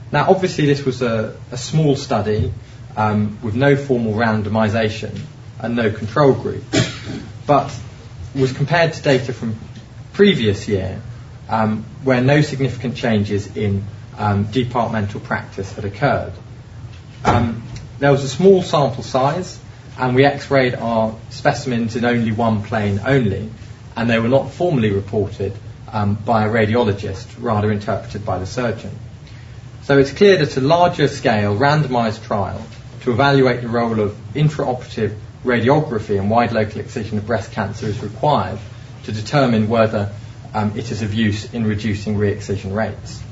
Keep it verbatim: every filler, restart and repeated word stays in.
Now, obviously, this was a, a small study um, with no formal randomization and no control group, but was compared to data from previous year um, where no significant changes in um, departmental practice had occurred. Um, there was a small sample size, and we x-rayed our specimens in only one plane only, and they were not formally reported um, by a radiologist, rather interpreted by the surgeon. So it's clear that a larger scale randomized trial to evaluate the role of intraoperative radiography and wide local excision of breast cancer is required to determine whether um, it is of use in reducing re-excision rates.